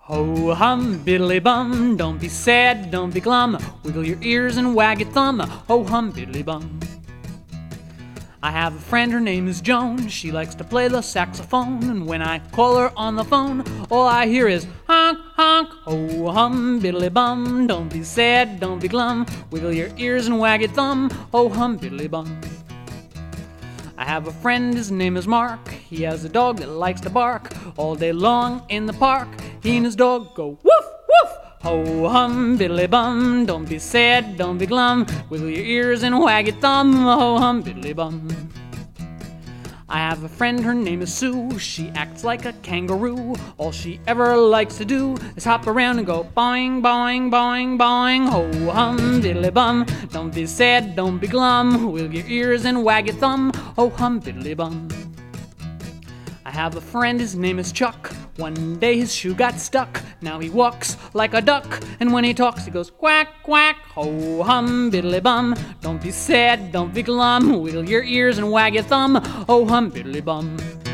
Ho hum biddly bum, don't be sad, don't be glum. Wiggle your ears and wag your thumb. Ho hum biddly bum. I have a friend, her name is Joan. She likes to play the saxophone, and when I call her on the phone, all I hear is honk honk. Ho hum biddly bum, don't be sad, don't be glum. Wiggle your ears and wag your thumb. Ho hum biddly bum. I have a friend, his name is Mark. He has a dog that likes to bark all day long in the park. He and his dog go woof, woof. Ho hum biddly bum, don't be sad, don't be glum. Wiggle your ears and wag your thumb. Ho hum biddly bum. I have a friend, her name is Sue. She acts like a kangaroo. All she ever likes to do is hop around and go boing, boing, boing, boing. Ho hum diddly bum, don't be sad, don't be glum. Wiggle your ears and wag your thumb. Ho hum diddly bum. I have a friend, his name is Chuck. One day his shoe got stuck. Now he walks like a duck, and when he talks he goes quack, quack. Ho hum biddly bum, don't be sad, don't be glum. Wiggle your ears and wag your thumb. Ho hum biddly bum.